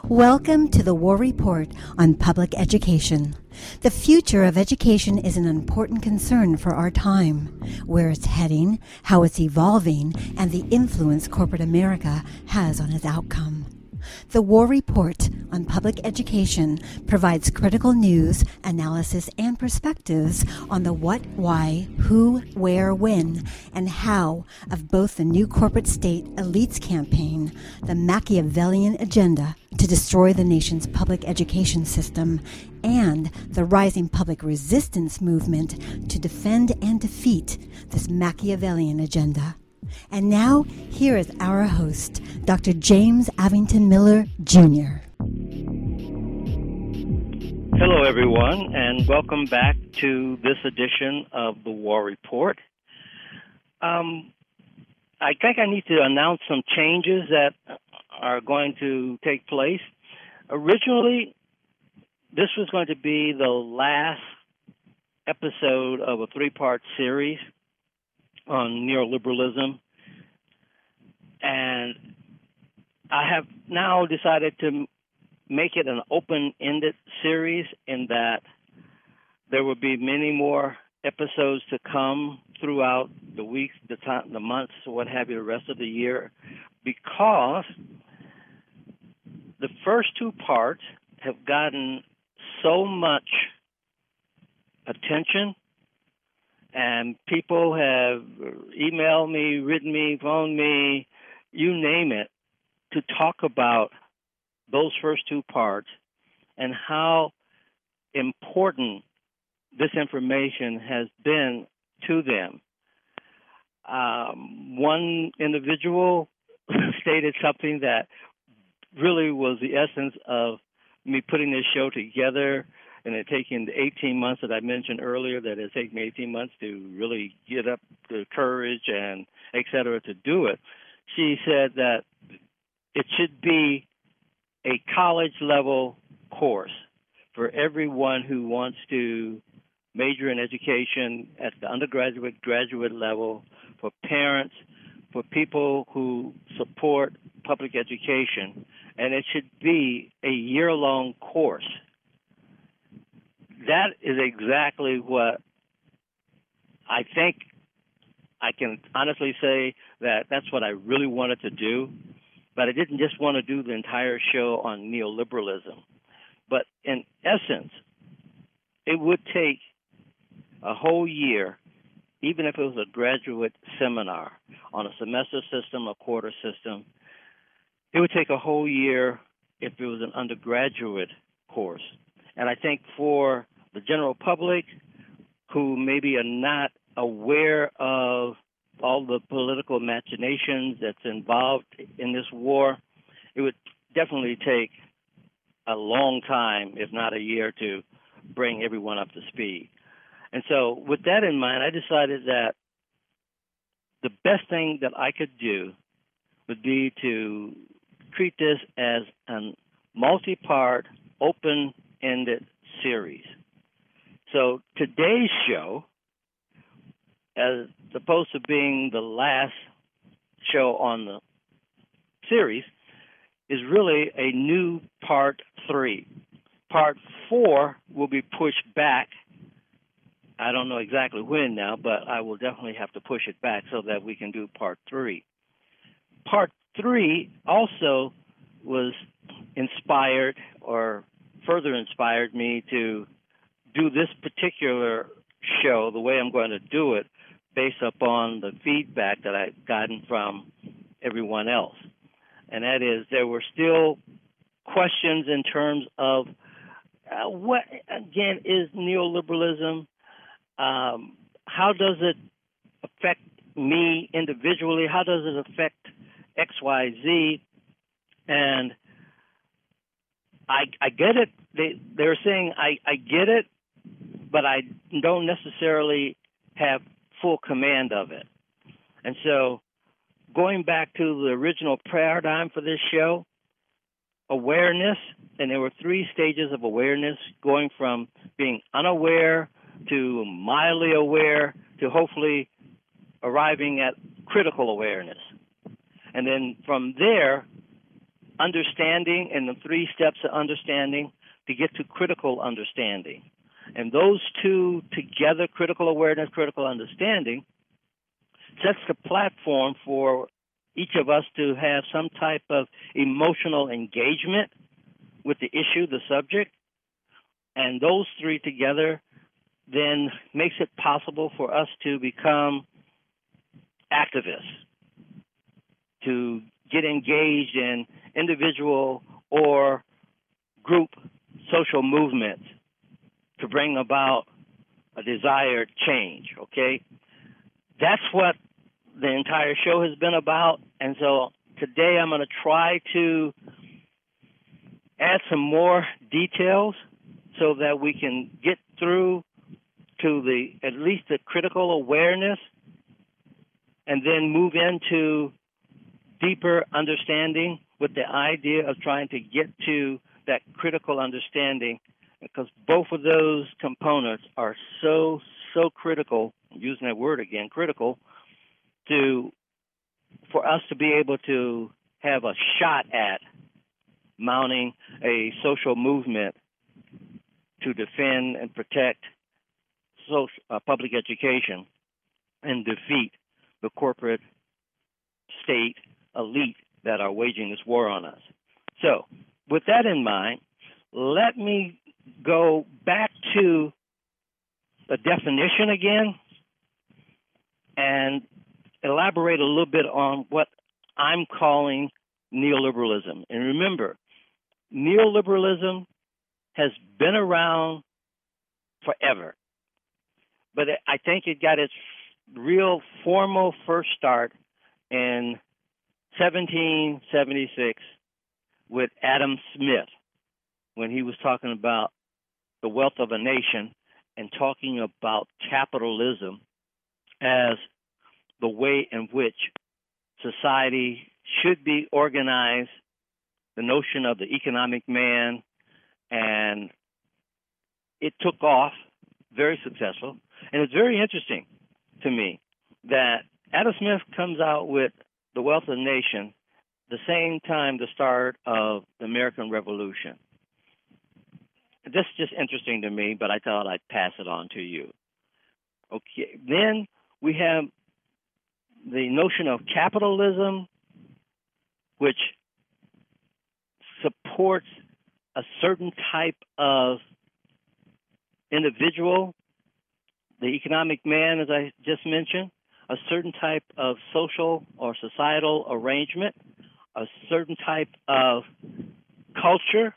Welcome to the War Report on Public Education. The future of education is an important concern for our time. Where it's heading, how it's evolving, and the influence corporate America has on its outcome. The War Report on Public Education provides critical news, analysis, and perspectives on the what, why, who, where, when, and how of both the new corporate state elites campaign, the Machiavellian agenda to destroy the nation's public education system, and the rising public resistance movement to defend and defeat this Machiavellian agenda. And now, here is our host, Dr. James Avington Miller, Jr. Hello, everyone, and welcome back to this edition of the War Report. I think I need to announce some changes that are going to take place. Originally, this was going to be the last episode of a three-part series on neoliberalism, and I have now decided to make it an open-ended series in that there will be many more episodes to come throughout the weeks, the months, what have you, the rest of the year, because the first two parts have gotten so much attention, and people have emailed me, written me, phoned me, you name it, to talk about those first two parts and how important this information has been to them. One individual stated something that really was the essence of me putting this show together, and it taking the 18 months that I mentioned earlier, that it takes me 18 months to really get up the courage and et cetera to do it. She said that it should be a college-level course for everyone who wants to major in education at the undergraduate, graduate level, for parents, for people who support public education, and it should be a year-long course. That is exactly what I think. I can honestly say that that's what I really wanted to do, but I didn't just want to do the entire show on neoliberalism. But in essence, it would take a whole year, even if it was a graduate seminar on a semester system, a quarter system. It would take a whole year if it was an undergraduate course. And I think for the general public who maybe are not aware of all the political machinations that's involved in this war, it would definitely take a long time, if not a year, to bring everyone up to speed. And so with that in mind, I decided that the best thing that I could do would be to treat this as a multi-part, open-ended series. So today's show, as opposed to being the last show on the series, is really a new part 3. Part 4 will be pushed back. I don't know exactly when now, but I will definitely have to push it back so that we can do part 3. Part 3 also was inspired, or further inspired me to do this particular show the way I'm going to do it, based upon the feedback that I've gotten from everyone else. And that is, there were still questions in terms of what, again, is neoliberalism? How does it affect me individually? How does it affect X, Y, Z? And I get it. They were saying, I get it, but I don't necessarily have full command of it. And so going back to the original paradigm for this show, awareness, and there were 3 stages of awareness, going from being unaware to mildly aware to hopefully arriving at critical awareness. And then from there, understanding and the 3 steps of understanding to get to critical understanding. And those two together, critical awareness, critical understanding, sets the platform for each of us to have some type of emotional engagement with the issue, the subject. And those 3 together then makes it possible for us to become activists, to get engaged in individual or group social movements to bring about a desired change, okay? That's what the entire show has been about. And so today I'm going to try to add some more details so that we can get through to at least the critical awareness and then move into deeper understanding with the idea of trying to get to that critical understanding, because both of those components are so critical, I'm using that word again, critical, for us to be able to have a shot at mounting a social movement to defend and protect public education and defeat the corporate state elite that are waging this war on us. So, with that in mind, let me go back to the definition again and elaborate a little bit on what I'm calling neoliberalism. And remember, neoliberalism has been around forever, but I think it got its real formal first start in 1776 with Adam Smith, when he was talking about the wealth of a nation and talking about capitalism as the way in which society should be organized, the notion of the economic man, and it took off, very successful. And it's very interesting to me that Adam Smith comes out with The Wealth of the Nation the same time the start of the American Revolution. This is just interesting to me, but I thought I'd pass it on to you. Okay, then we have the notion of capitalism, which supports a certain type of individual, the economic man, as I just mentioned, a certain type of social or societal arrangement, a certain type of culture,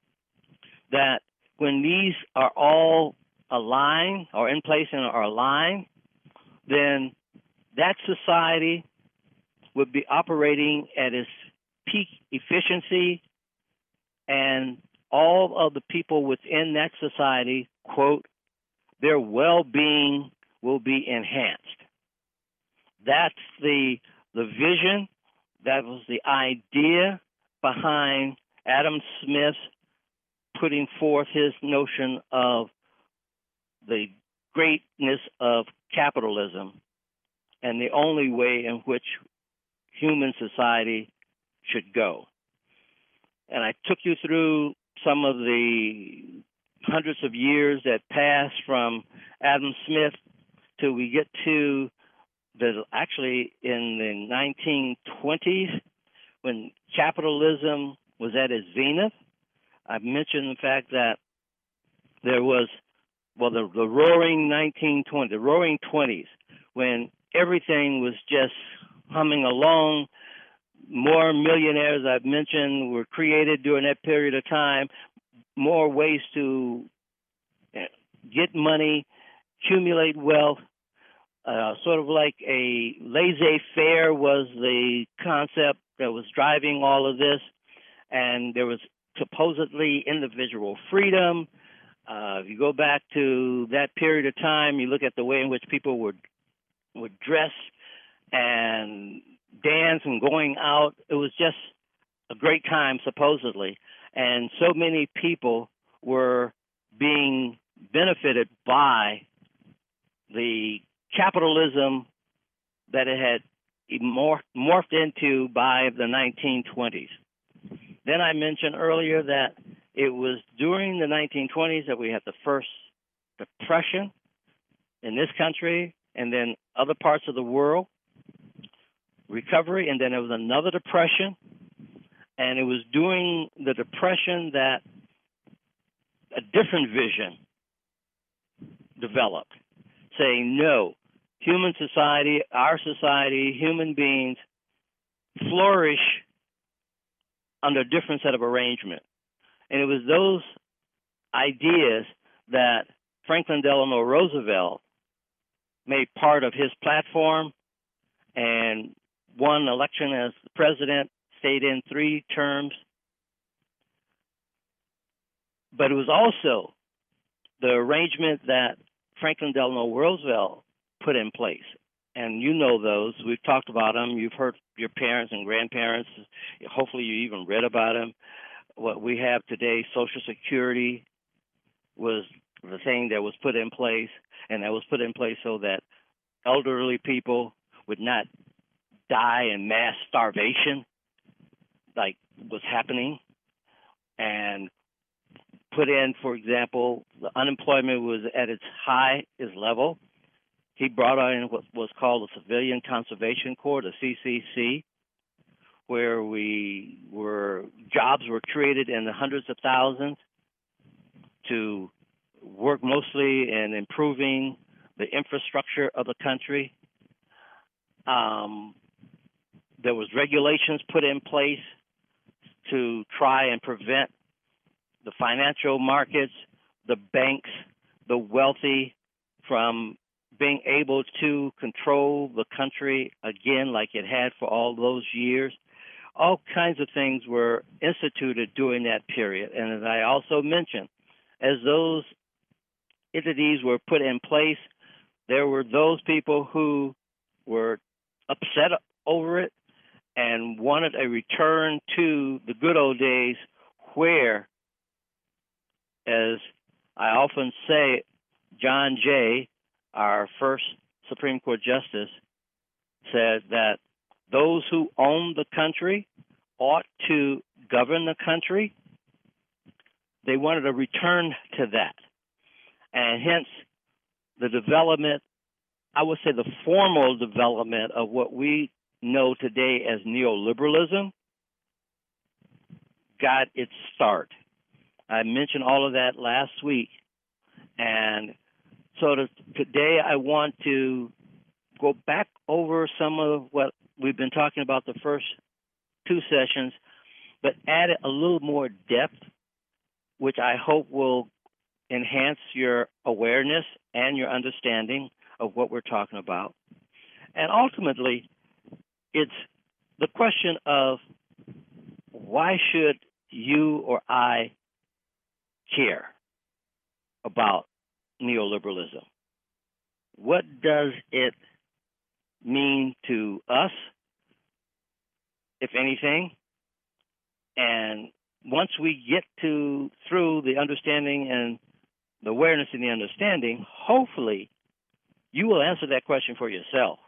that when these are all aligned or in place and are aligned, then that society would be operating at its peak efficiency, and all of the people within that society, quote, their well-being will be enhanced. That's the vision. That was the idea behind Adam Smith putting forth his notion of the greatness of capitalism and the only way in which human society should go. And I took you through some of the hundreds of years that passed from Adam Smith till we get to actually in the 1920s, when capitalism was at its zenith. I've mentioned the fact that there was, the roaring 1920s, the roaring 20s, when everything was just humming along. More millionaires, I've mentioned, were created during that period of time. More ways to get money, accumulate wealth. Sort of like a laissez-faire was the concept that was driving all of this. And there was supposedly individual freedom. If you go back to that period of time, you look at the way in which people would dress and dance and going out. It was just a great time, supposedly. And so many people were being benefited by the capitalism that it had morphed into by the 1920s. Then I mentioned earlier that it was during the 1920s that we had the first depression in this country and then other parts of the world, recovery, and then there was another depression. And it was during the depression that a different vision developed, saying, no, human society, our society, human beings flourish under a different set of arrangement. And it was those ideas that Franklin Delano Roosevelt made part of his platform and won election as president, stayed in 3 terms. But it was also the arrangement that Franklin Delano Roosevelt put in place. And you know those. We've talked about them. You've heard your parents and grandparents. Hopefully you even read about them. What we have today, Social Security, was the thing that was put in place. And that was put in place so that elderly people would not die in mass starvation like was happening. And put in, for example, the unemployment was at its highest level. He brought in what was called the Civilian Conservation Corps, the CCC, where jobs were created in the hundreds of thousands to work mostly in improving the infrastructure of the country. There was regulations put in place to try and prevent the financial markets, the banks, the wealthy from being able to control the country again like it had for all those years. All kinds of things were instituted during that period. And as I also mentioned, as those entities were put in place, there were those people who were upset over it and wanted a return to the good old days where, as I often say, John Jay, our first Supreme Court justice, said that those who own the country ought to govern the country. They wanted a return to that. And hence the development, I would say the formal development of what we know today as neoliberalism got its start. I mentioned all of that last week. And so today I want to go back over some of what we've been talking about the first 2 sessions, but add a little more depth, which I hope will enhance your awareness and your understanding of what we're talking about. And ultimately, it's the question of why should you or I care about neoliberalism? What does it mean to us, if anything? And once we get through the understanding and the awareness and the understanding, hopefully you will answer that question for yourself.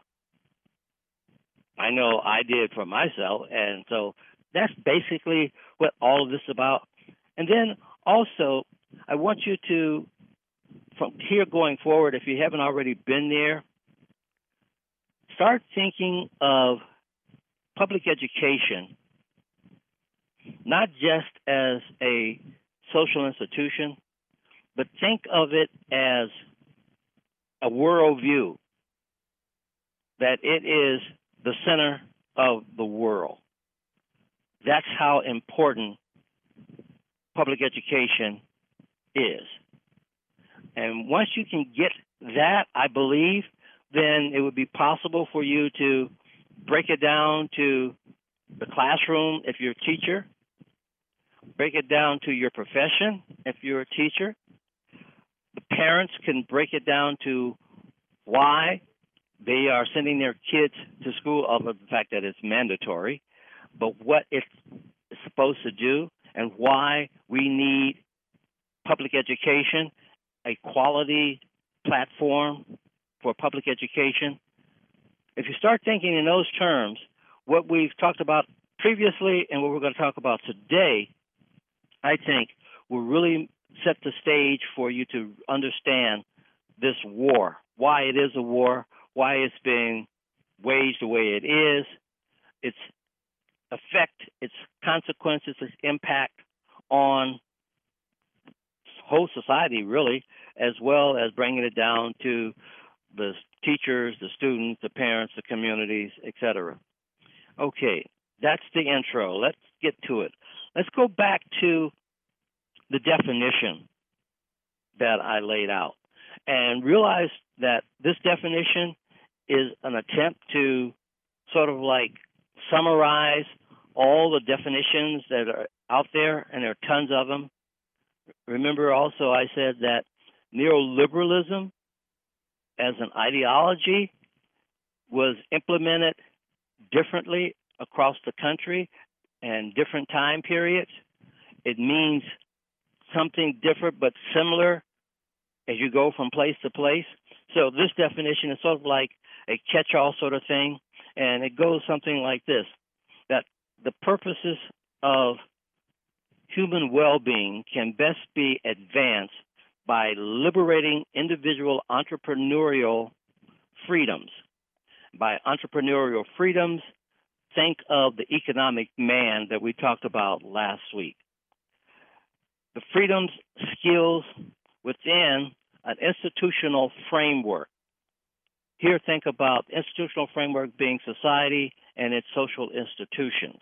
I know I did for myself, and so that's basically what all of this is about. And then also, I want you to, from here going forward, if you haven't already been there, start thinking of public education not just as a social institution, but think of it as a worldview, that it is the center of the world. That's how important public education is. And once you can get that, I believe, then it would be possible for you to break it down to the classroom if you're a teacher, break it down to your profession if you're a teacher. The parents can break it down to why they are sending their kids to school, other than the fact that it's mandatory, but what it's supposed to do and why we need public education, a quality platform for public education. If you start thinking in those terms, what we've talked about previously and what we're going to talk about today, I think, will really set the stage for you to understand this war, why it is a war, why it's being waged the way it is, its effect, its consequences, its impact on whole society, really, as well as bringing it down to the teachers, the students, the parents, the communities, etc. Okay, that's the intro. Let's get to it. Let's go back to the definition that I laid out and realize that this definition is an attempt to sort of like summarize all the definitions that are out there, and there are tons of them. Remember also I said that neoliberalism as an ideology was implemented differently across the country and different time periods. It means something different but similar as you go from place to place. So this definition is sort of like a catch-all sort of thing, and it goes something like this, that the purposes of human well-being can best be advanced by liberating individual entrepreneurial freedoms. By entrepreneurial freedoms, think of the economic man that we talked about last week. The freedoms, skills within an institutional framework. Here, think about institutional framework being society and its social institutions.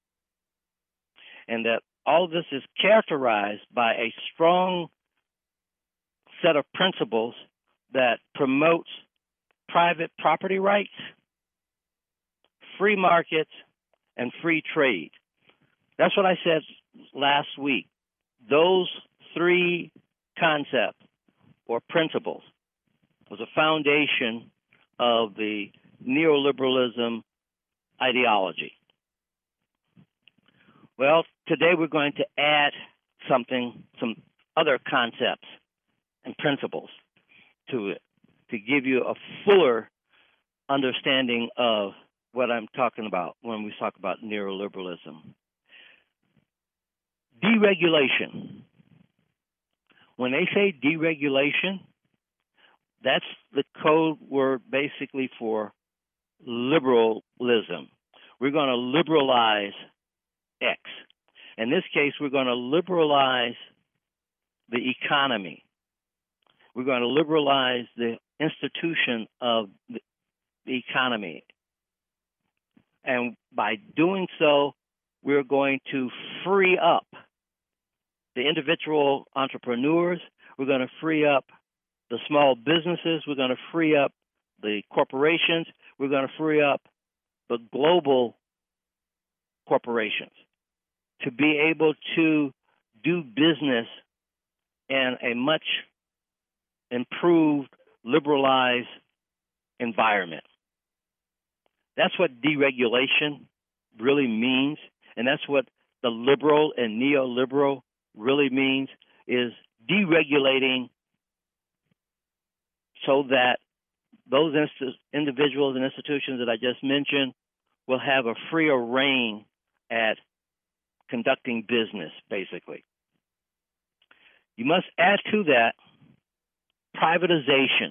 And that all of this is characterized by a strong set of principles that promotes private property rights, free markets, and free trade. That's what I said last week. Those three concepts or principles was a foundation of the neoliberalism ideology. Well, today we're going to add some other concepts and principles to it to give you a fuller understanding of what I'm talking about when we talk about neoliberalism. Deregulation. When they say deregulation, that's the code word basically for liberalism. We're going to liberalize X. In this case, we're going to liberalize the economy. We're going to liberalize the institution of the economy. And by doing so, we're going to free up the individual entrepreneurs. We're going to free up the small businesses. We're going to free up the corporations. We're going to free up the global corporations to be able to do business in a much improved, liberalized environment. That's what deregulation really means, and that's what the liberal and neoliberal really means, is deregulating so that those individuals and institutions that I just mentioned will have a freer reign at conducting business, basically. You must add to that privatization.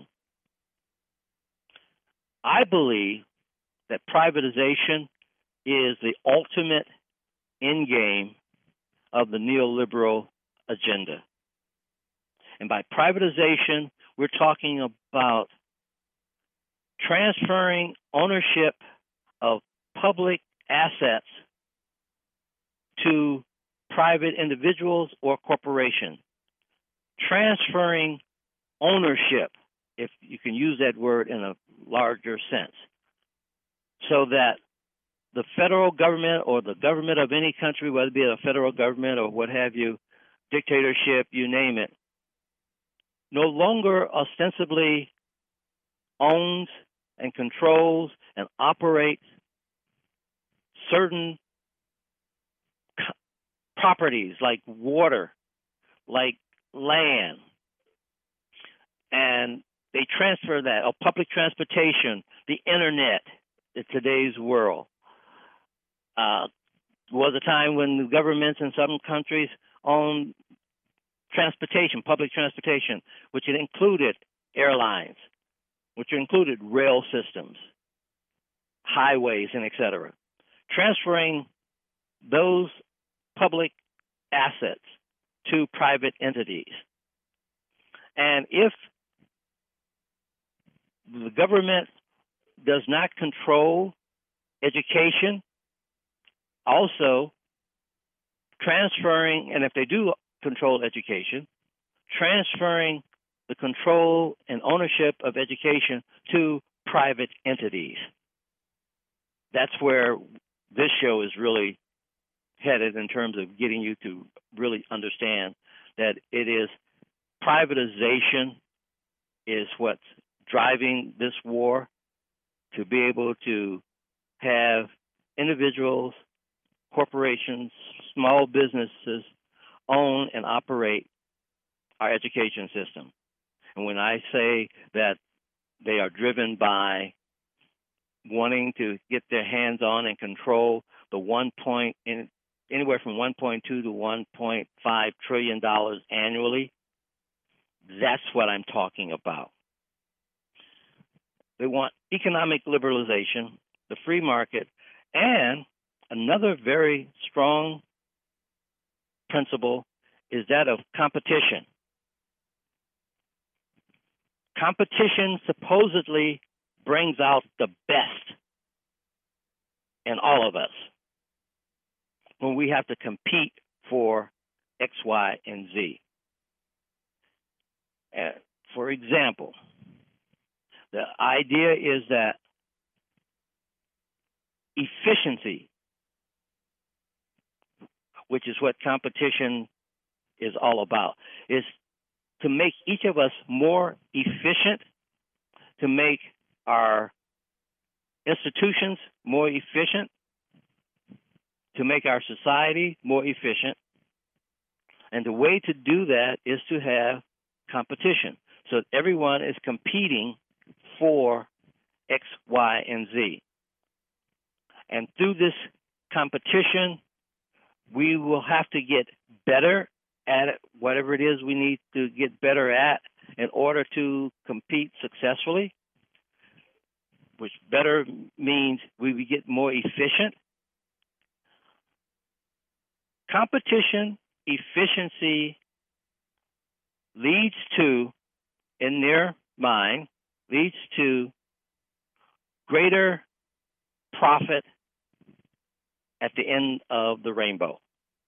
I believe that privatization is the ultimate end game of the neoliberal agenda. And by privatization, we're talking about transferring ownership of public assets to private individuals or corporations. Transferring ownership, if you can use that word in a larger sense, so that the federal government or the government of any country, whether it be a federal government or what have you, dictatorship, you name it, no longer ostensibly owns and controls and operates certain properties like water, like land, and they transfer that, or public transportation, the internet in today's world, was a time when the governments in some countries owned transportation, public transportation, which included airlines, which included rail systems, highways, and et cetera. Transferring those public assets to private entities. And if the government does not control education, also transferring, and if they do control education, transferring the control and ownership of education to private entities. That's where this show is really headed in terms of getting you to really understand that it is privatization is what's driving this war, to be able to have individuals, corporations, small businesses own and operate our education system. And when I say that they are driven by wanting to get their hands on and control the anywhere from $1.2 to $1.5 trillion annually, that's what I'm talking about. They want economic liberalization, the free market, and another very strong principle is that of competition. Competition supposedly brings out the best in all of us when we have to compete for X, Y, and Z. For example, the idea is that efficiency, which is what competition is all about, is to make each of us more efficient, to make our institutions more efficient, to make our society more efficient. And the way to do that is to have competition. So everyone is competing for X, Y, and Z. And through this competition, we will have to get better at it, whatever it is we need to get better at in order to compete successfully, which better means we will get more efficient. Competition efficiency leads to, in their mind, leads to greater profit at the end of the rainbow.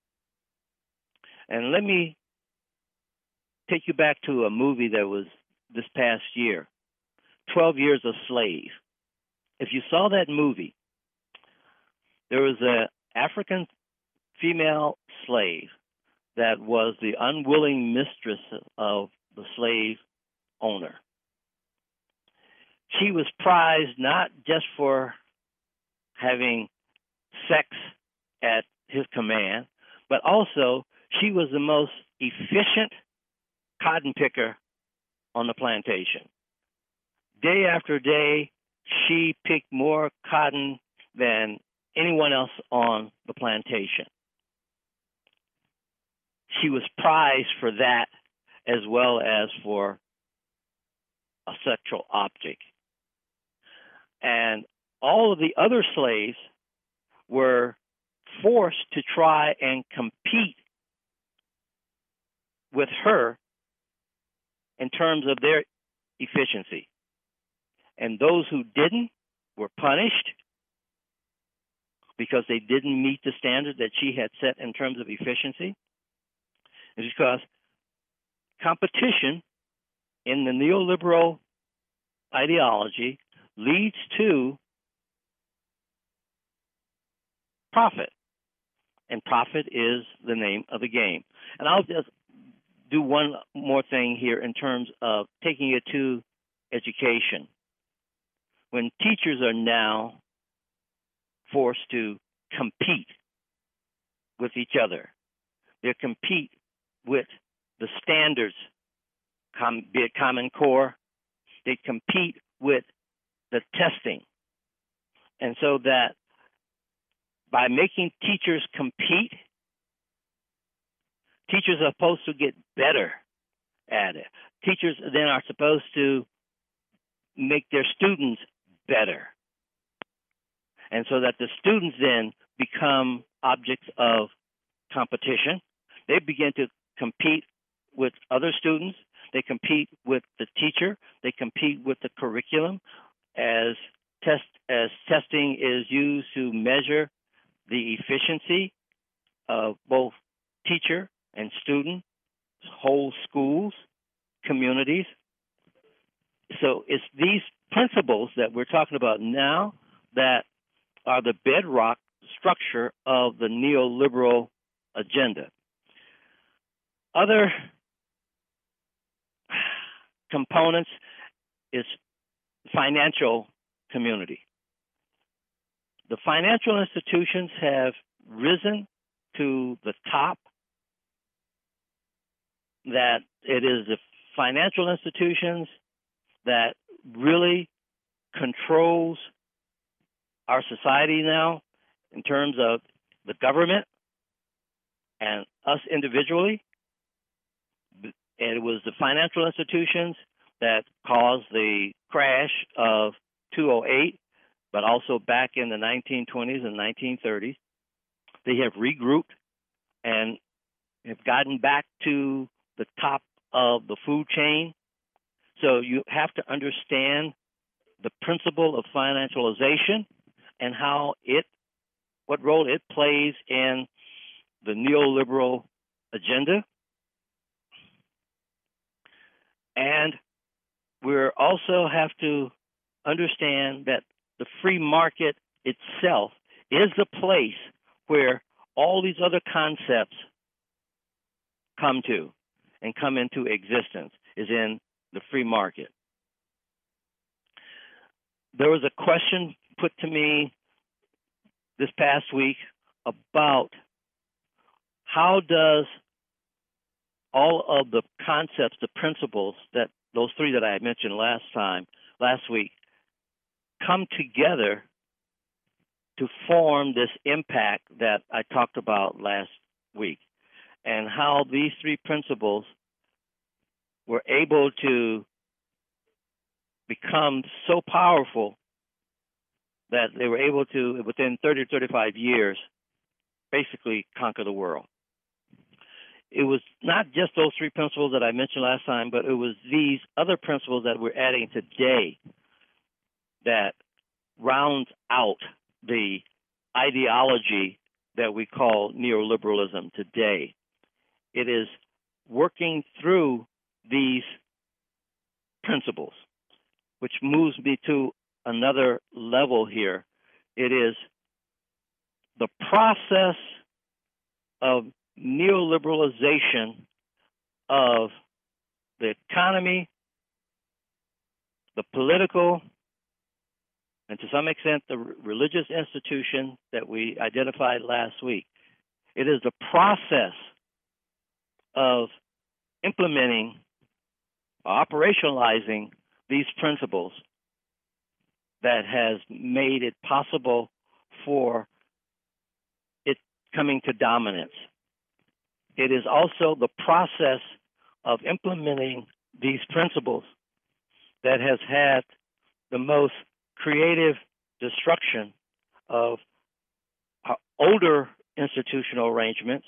And let me take you back to a movie that was this past year, 12 Years a Slave. If you saw that movie, there was an African female slave that was the unwilling mistress of the slave owner. She was prized not just for having sex at his command, but also she was the most efficient cotton picker on the plantation. Day after day, she picked more cotton than anyone else on the plantation. She was prized for that as well as for a sexual object. And all of the other slaves were forced to try and compete with her in terms of their efficiency. And those who didn't were punished because they didn't meet the standard that she had set in terms of efficiency. It's because competition in the neoliberal ideology leads to profit. And profit is the name of the game. And I'll just do one more thing here in terms of taking it to education. When teachers are now forced to compete with each other, they compete with the standards, be it Common Core, they compete with the testing. And so that by making teachers compete, teachers are supposed to get better at it. Teachers then are supposed to make their students better. And so that the students then become objects of competition. They begin to compete with other students. They compete with the teacher. They compete with the curriculum as testing is used to measure the efficiency of both teacher and student, whole schools, communities. So it's these principles that we're talking about now that are the bedrock structure of the neoliberal agenda. Other components is financial community. The financial institutions have risen to the top, that it is the financial institutions that really controls our society now in terms of the government and us individually. And it was the financial institutions that caused the crash of 2008, but also back in the 1920s and 1930s. They have regrouped and have gotten back to the top of the food chain. So you have to understand the principle of financialization and what role it plays in the neoliberal agenda. And we also have to understand that the free market itself is the place where all these other concepts come into existence, is in the free market. There was a question put to me this past week about how does all of the concepts, the principles, that those three that I had mentioned last week, come together to form this impact that I talked about last week, and how these three principles were able to become so powerful that they were able to, within 30 or 35 years, basically conquer the world. It was not just those three principles that I mentioned last time, but it was these other principles that we're adding today that rounds out the ideology that we call neoliberalism today. It is working through these principles, which moves me to another level here. It is the process of neoliberalization of the economy, the political, and to some extent the religious institution that we identified last week. It is the process of implementing, operationalizing these principles that has made it possible for it coming to dominance. It is also the process of implementing these principles that has had the most creative destruction of older institutional arrangements.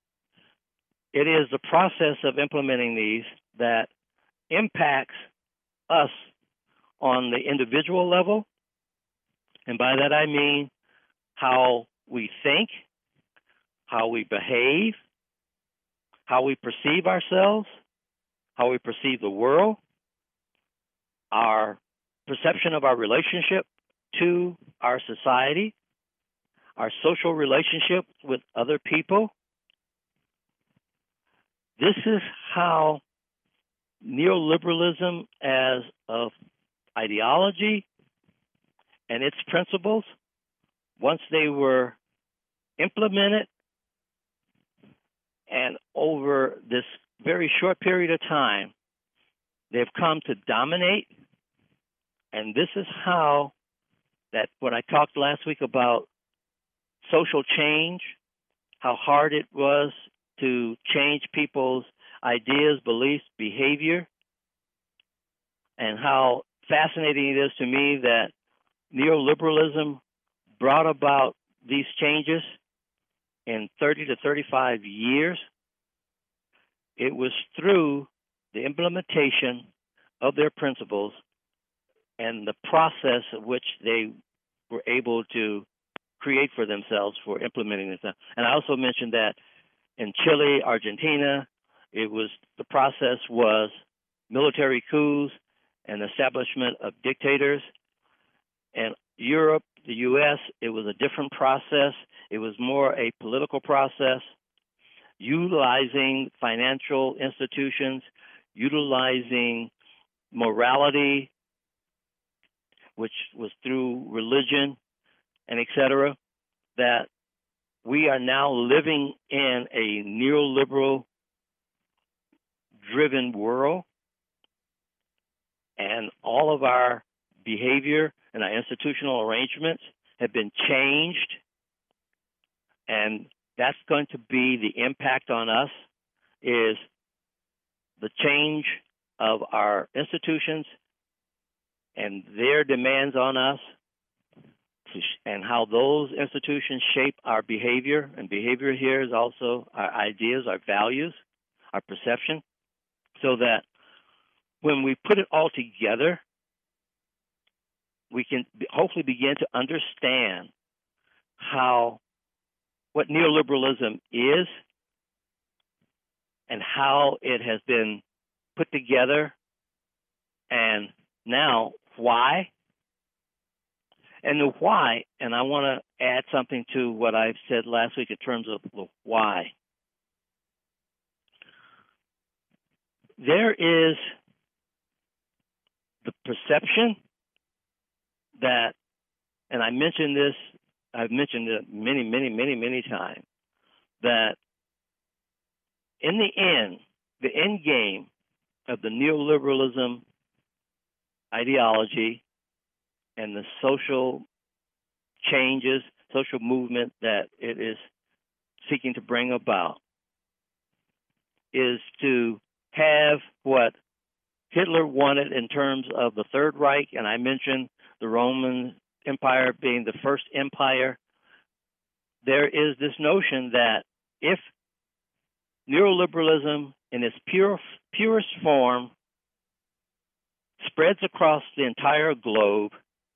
It is the process of implementing these that impacts us on the individual level, and by that I mean how we think, how we behave, how we perceive ourselves, how we perceive the world, our perception of our relationship to our society, our social relationship with other people. This is how neoliberalism as an ideology and its principles, once they were implemented, and over this very short period of time, they've come to dominate. And this is how that when I talked last week about social change, how hard it was to change people's ideas, beliefs, behavior, and how fascinating it is to me that neoliberalism brought about these changes in 30 to 35 years. It was through the implementation of their principles and the process of which they were able to create for themselves for implementing this. And I also mentioned that in Chile, Argentina, the process was military coups and establishment of dictators. And Europe, the U.S., it was a different process. It was more a political process, utilizing financial institutions, utilizing morality, which was through religion, and et cetera, that we are now living in a neoliberal-driven world, and all of our behavior and our institutional arrangements have been changed, and that's going to be the impact on us, is the change of our institutions and their demands on us, and how those institutions shape our behavior. And behavior here is also our ideas, our values, our perception, so that when we put it all together, we can hopefully begin to understand what neoliberalism is and how it has been put together, and now why. And the why, and I want to add something to what I said last week in terms of the why. There is the perception that, and I've mentioned it many times, that in the end game of the neoliberalism ideology and the social changes, social movement that it is seeking to bring about, is to have what Hitler wanted in terms of the Third Reich, and I mentioned the Roman Empire being the first empire. There is this notion that if neoliberalism in its purest form spreads across the entire globe,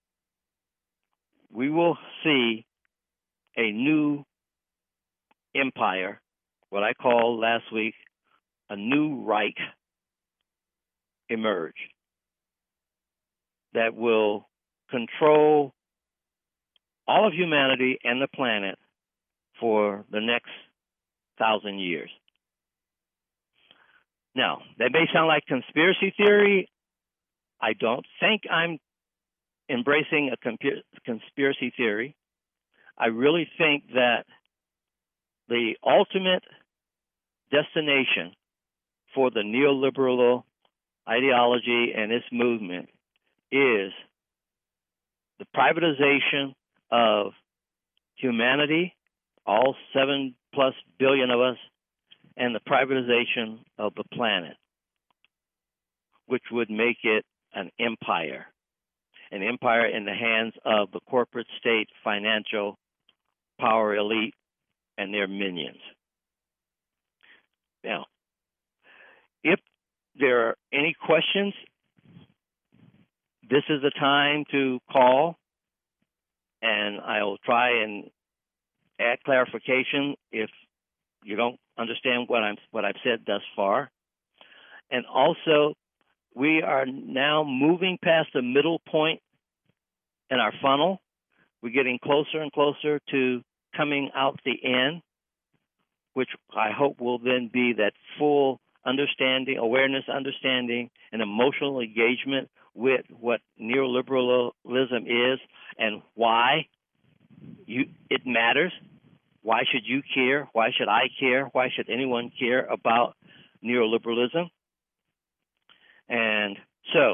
we will see a new empire, what I called last week a new Reich, emerge that will control all of humanity and the planet for the next 1,000 years. Now, that may sound like conspiracy theory. I don't think I'm embracing a conspiracy theory. I really think that the ultimate destination for the neoliberal ideology and its movement is the privatization of humanity, all 7+ billion of us, and the privatization of the planet, which would make it an empire in the hands of the corporate state, financial power elite, and their minions. Now, if there are any questions, this is the time to call, and I'll try and add clarification if you don't understand what I've said thus far. And also, we are now moving past the middle point in our funnel. We're getting closer and closer to coming out the end, which I hope will then be that full understanding, awareness, understanding, and emotional engagement with what neoliberalism is and why it matters. Why should you care? Why should I care? Why should anyone care about neoliberalism? And so,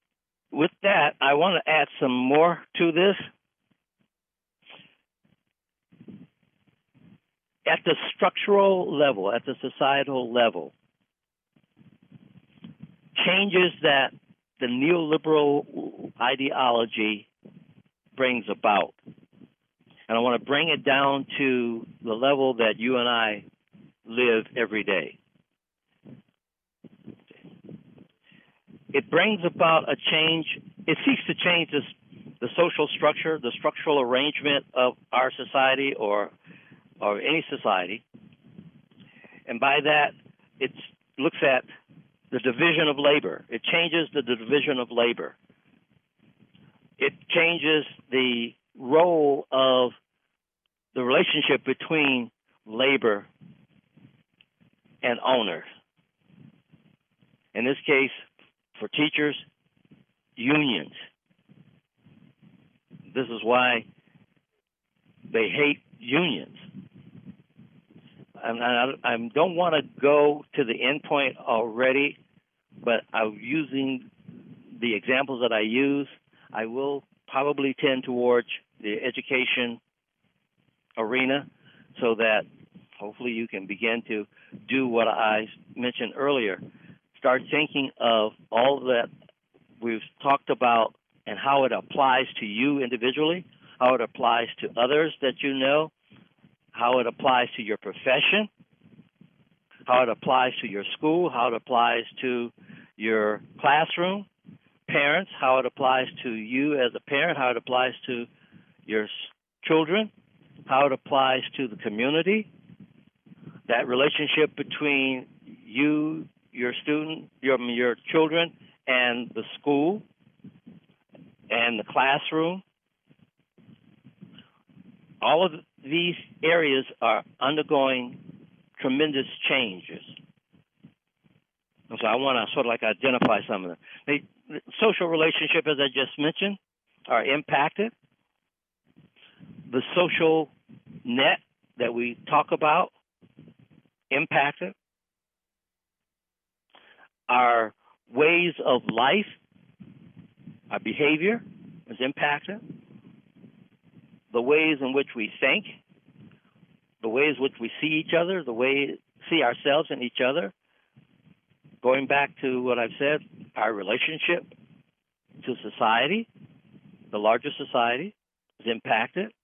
with that, I want to add some more to this. at the structural level, at the societal level, changes that the neoliberal ideology brings about. And I want to bring it down to the level that you and I live every day. It brings about a change. It seeks to change the social structure, the structural arrangement of our society or any society. And by that, it looks at the division of labor. It changes the division of labor. It changes the role of the relationship between labor and owners. In this case, for teachers, unions. This is why they hate unions. I don't want to go to the end point already, but I'm using the examples that I use. I will probably tend towards the education arena so that hopefully you can begin to do what I mentioned earlier. Start thinking of all that we've talked about and how it applies to you individually, how it applies to others that you know, how it applies to your profession, how it applies to your school, how it applies to your classroom, parents, how it applies to you as a parent, how it applies to your children, how it applies to the community, that relationship between you, your student, your children, and the school and the classroom. All of these areas are undergoing tremendous changes. And so I want to sort of like identify some of them. The social relationship, as I just mentioned, are impacted. The social net that we talk about, impacted. Our ways of life, our behavior is impacted. The ways in which we think, the ways in which we see each other, the way see ourselves and each other. Going back to what I've said, our relationship to society, the larger society, is impacted.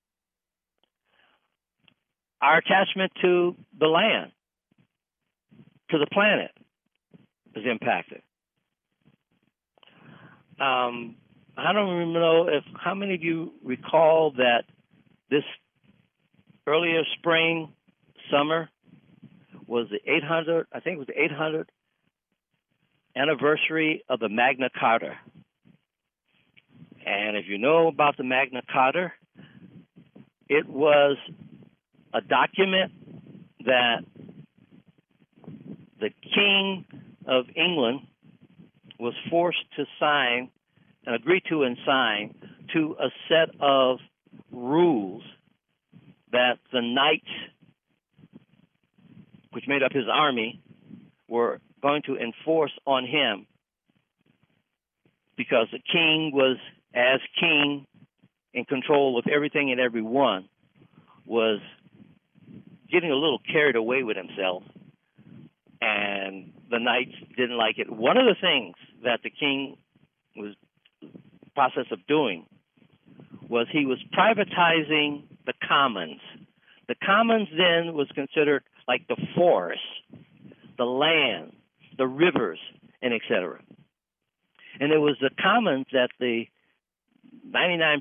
Our attachment to the land, to the planet, is impacted. I don't even know how many of you recall that this earlier spring, summer, was the 800th anniversary of the Magna Carta. And if you know about the Magna Carta, it was a document that the King of England was forced to sign and agree to and sign to a set of rules that the knights, which made up his army, were going to enforce on him, because the king was, as king, in control of everything and everyone, was getting a little carried away with himself, and the knights didn't like it. One of the things that the king was in the process of doing was he was privatizing the commons. The commons then was considered like the forest, the land, the rivers, and etc. And it was the commons that the 99%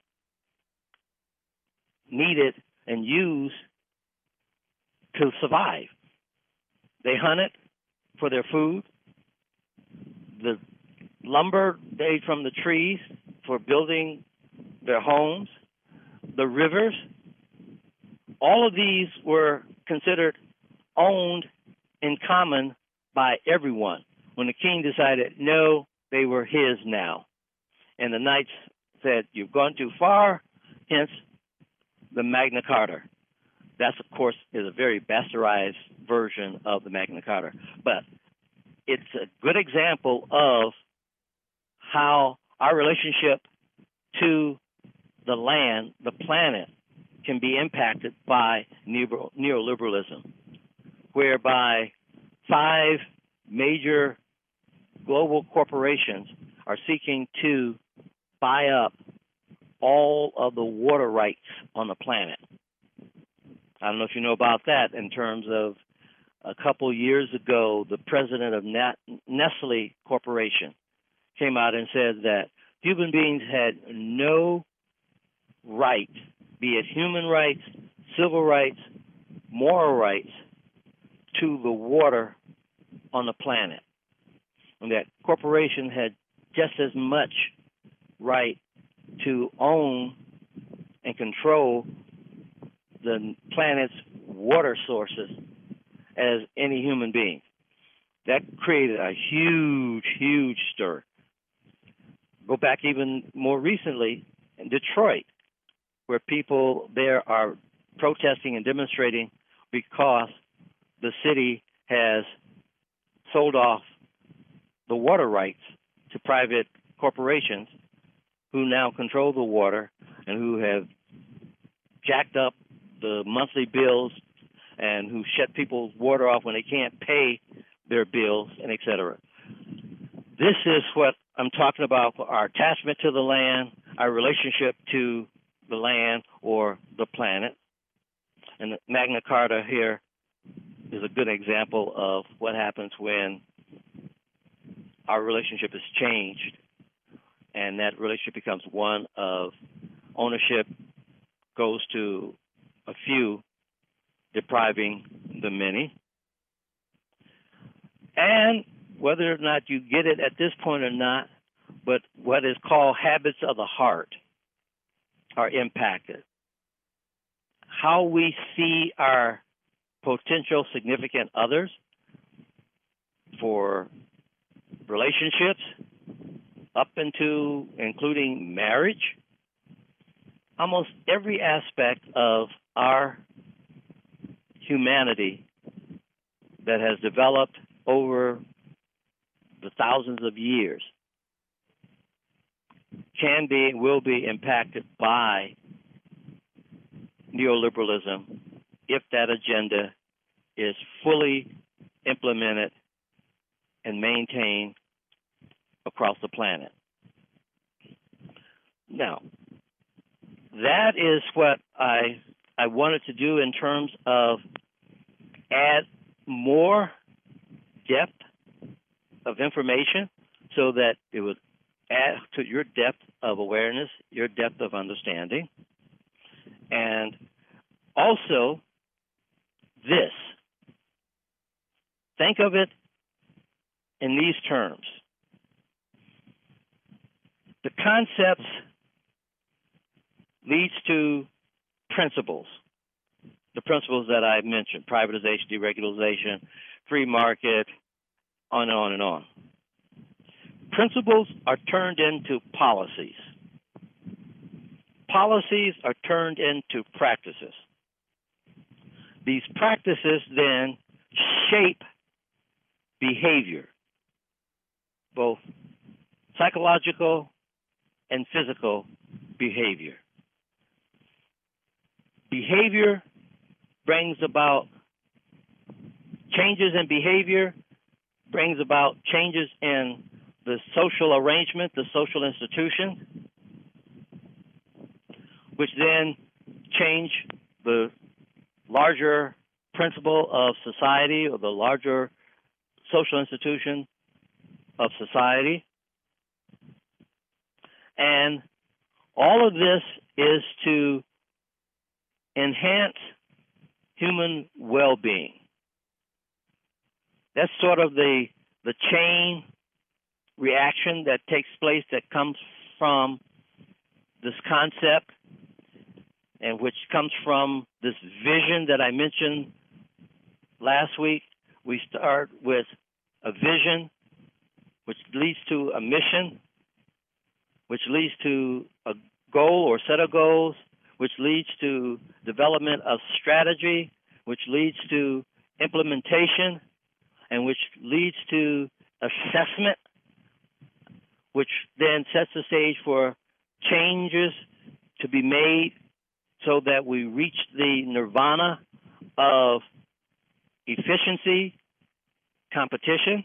needed and used to survive. They hunted for their food. The lumber made from the trees for building their homes. The rivers, all of these were considered owned in common by everyone. When the king decided, no, they were his now. And the knights said, you've gone too far, hence the Magna Carta. That, of course, is a very bastardized version of the Magna Carta. But it's a good example of how our relationship to the land, the planet, can be impacted by neoliberalism, whereby 5 major global corporations are seeking to buy up all of the water rights on the planet. I don't know if you know about that in terms of a couple years ago, the president of Nestle Corporation came out and said that human beings had no right, be it human rights, civil rights, moral rights, to the water on the planet. And that corporation had just as much right to own and control the planet's water sources as any human being. That created a huge, huge stir. Go back even more recently in Detroit, where people there are protesting and demonstrating because the city has sold off the water rights to private corporations who now control the water and who have jacked up the monthly bills and who shut people's water off when they can't pay their bills, and et cetera. This is what I'm talking about for our attachment to the land, our relationship to the land or the planet. And the Magna Carta here is a good example of what happens when our relationship is changed, and that relationship becomes one of ownership goes to a few, depriving the many. And whether or not you get it at this point or not, but what is called habits of the heart are impacted. How we see our potential significant others for relationships up into including marriage, almost every aspect of our humanity that has developed over the thousands of years can be and will be impacted by neoliberalism if that agenda is fully implemented and maintained across the planet. Now, that is what I wanted to do in terms of add more depth of information so that it would add to your depth of awareness, your depth of understanding. And also this. Think of it in these terms. The concepts leads to principles. The principles that I mentioned, privatization, deregulation, free market, on and on and on. Principles are turned into policies. Policies are turned into practices. These practices then shape behavior, both psychological and physical behavior. Behavior brings about changes in behavior, brings about changes in the social arrangement, the social institution, which then change the larger principle of society or the larger social institution of society. And all of this is to enhance human well-being. That's sort of the chain reaction that takes place that comes from this concept and which comes from this vision that I mentioned last week. We start with a vision, which leads to a mission, which leads to a goal or set of goals, which leads to development of strategy, which leads to implementation, and which leads to assessment, which then sets the stage for changes to be made so that we reach the nirvana of efficiency, competition.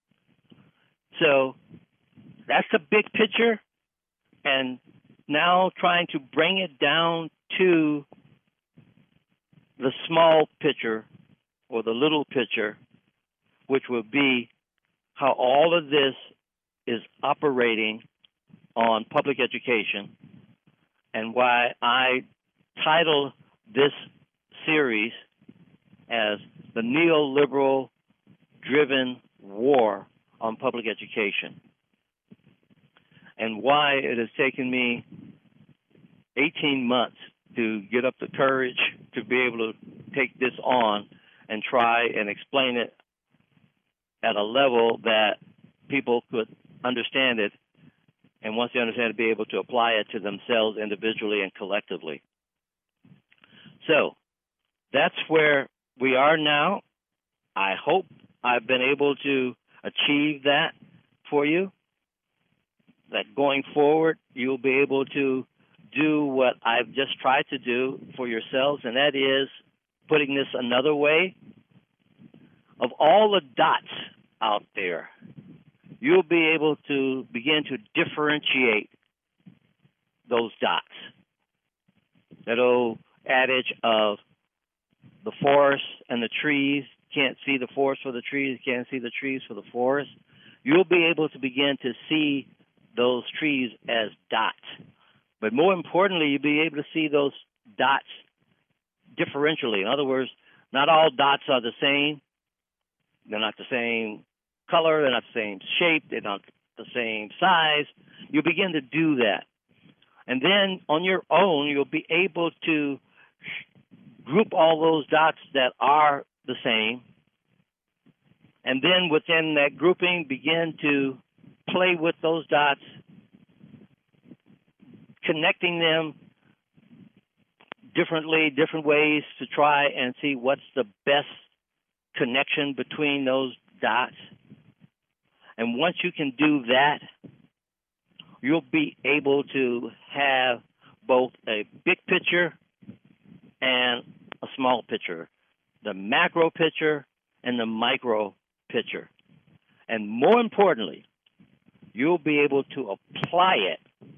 So that's the big picture, and now trying to bring it down to the small picture or the little picture, which will be how all of this is operating on public education, and why I title this series as the neoliberal driven war on public education, and why it has taken me 18 months to get up the courage to be able to take this on and try and explain it at a level that people could understand it, and once they understand it, be able to apply it to themselves individually and collectively. So that's where we are now. I hope I've been able to achieve that for you, that going forward you'll be able to do what I've just tried to do for yourselves, and that is, putting this another way, of all the dots out there, you'll be able to begin to differentiate those dots. That old adage of the forest and the trees, can't see the forest for the trees, can't see the trees for the forest. You'll be able to begin to see those trees as dots. But more importantly, you'll be able to see those dots differentially. In other words, not all dots are the same. They're not the same color, they're not the same shape, they're not the same size. You'll begin to do that. And then on your own, you'll be able to group all those dots that are the same. And then within that grouping, begin to play with those dots, connecting them differently, different ways to try and see what's the best connection between those dots. And once you can do that, you'll be able to have both a big picture and a small picture, the macro picture and the micro picture. And more importantly, you'll be able to apply it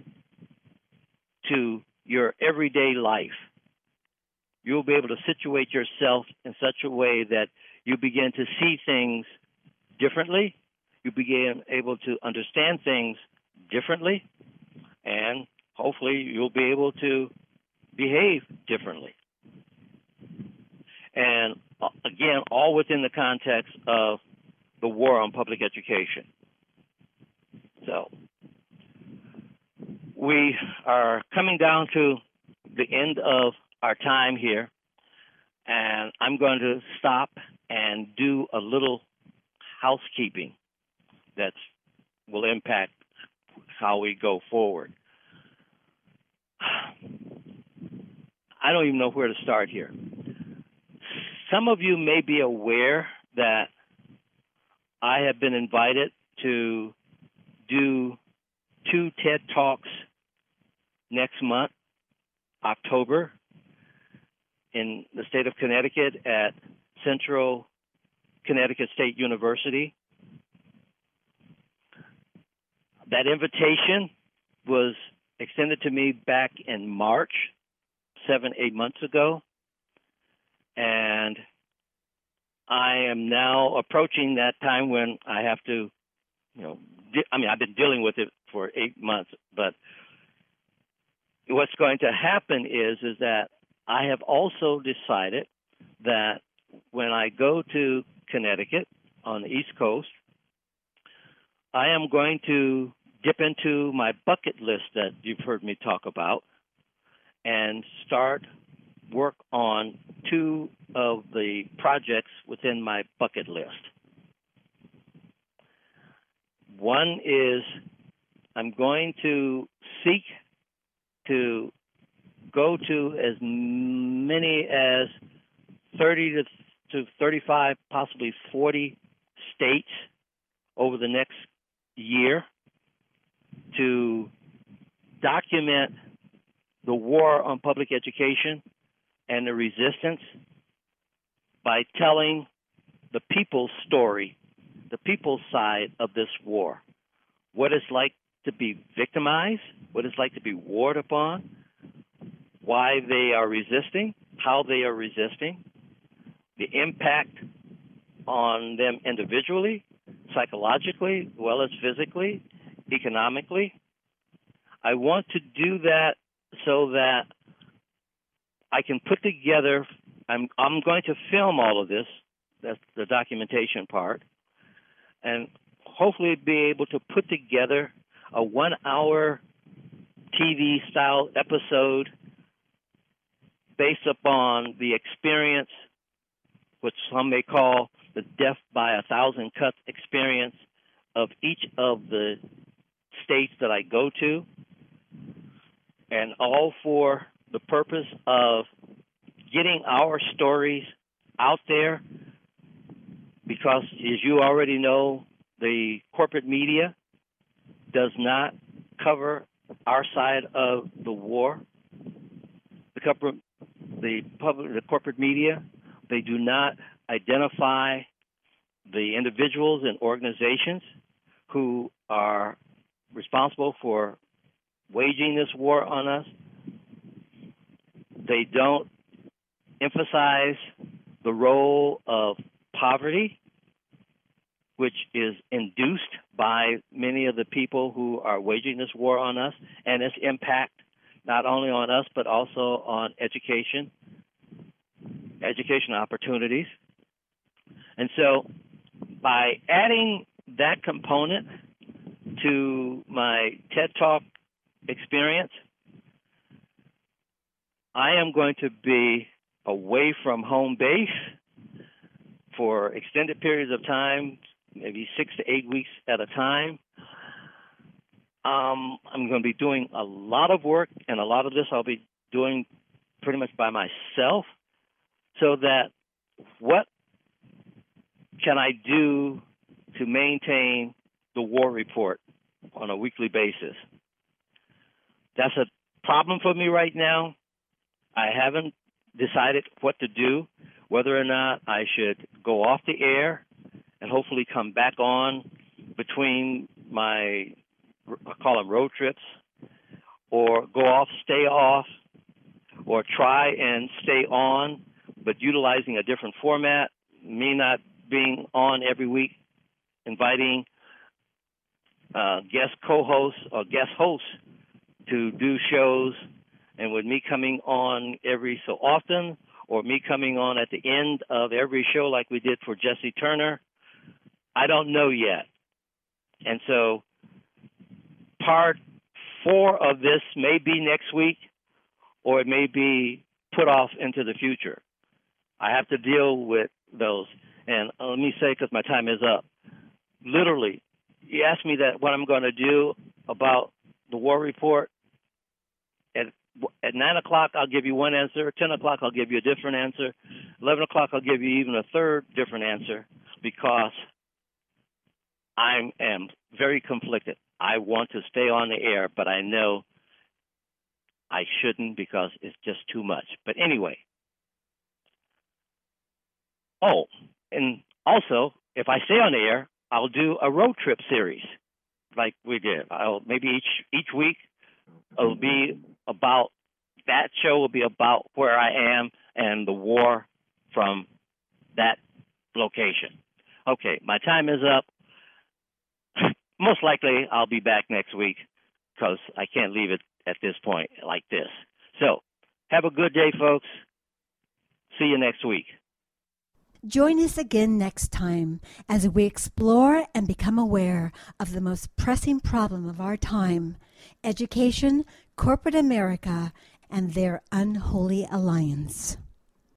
to your everyday life. You'll be able to situate yourself in such a way that you begin to see things differently. You begin able to understand things differently, and hopefully you'll be able to behave differently. And again, all within the context of the war on public education. So we are coming down to the end of our time here, and I'm going to stop and do a little housekeeping that will impact how we go forward. I don't even know where to start here. Some of you may be aware that I have been invited to do 2 TED Talks next month, October, in the state of Connecticut at Central Connecticut State University. That invitation was extended to me back in March, 7-8 months ago, and I am now approaching that time when I have to, I've been dealing with it for 8 months, but what's going to happen is that I have also decided that when I go to Connecticut on the East Coast, I am going to dip into my bucket list that you've heard me talk about and start work on 2 of the projects within my bucket list. One is I'm going to seek to go to as many as 30 to 35, possibly 40 states over the next year to document the war on public education and the resistance by telling the people's story, the people's side of this war. What it's like to be victimized, what it's like to be warred upon, why they are resisting, how they are resisting, the impact on them individually, psychologically, as well as physically, economically. I want to do that so that I can put together, I'm going to film all of this, that's the documentation part, and hopefully be able to put together a 1-hour TV-style episode based upon the experience, which some may call the death by 1,000 cuts experience of each of the states that I go to, and all for the purpose of getting our stories out there, because as you already know, the corporate media does not cover our side of the war. The corporate media, they do not identify the individuals and organizations who are responsible for waging this war on us. They don't emphasize the role of poverty, which is induced by many of the people who are waging this war on us, and its impact not only on us but also on education opportunities. And so by adding that component to my TED Talk experience, I am going to be away from home base for extended periods of time, maybe 6 to 8 weeks at a time. I'm going to be doing a lot of work, and a lot of this I'll be doing pretty much by myself, so that what can I do to maintain the war report on a weekly basis? That's a problem for me right now. I haven't decided what to do, whether or not I should go off the air and hopefully come back on between my, I call them road trips, or go off, stay off, or try and stay on, but utilizing a different format, me not being on every week, inviting guest co-hosts or guest hosts to do shows, and with me coming on every so often, or me coming on at the end of every show like we did for Jesse Turner, I don't know yet. And so part 4 of this may be next week, or it may be put off into the future. I have to deal with those. And let me say, because my time is up, literally, you asked me that what I'm going to do about the war report. At 9 o'clock, I'll give you one answer. 10 o'clock, I'll give you a different answer. 11 o'clock, I'll give you even a third different answer, because I am very conflicted. I want to stay on the air, but I know I shouldn't because it's just too much. But anyway. Oh, and also, if I stay on the air, I'll do a road trip series like we did. Maybe each week it'll be about, that show will be about where I am and the war from that location. Okay, my time is up. Most likely I'll be back next week because I can't leave it at this point like this. So, have a good day, folks. See you next week. Join us again next time as we explore and become aware of the most pressing problem of our time: education, corporate America, and their unholy alliance.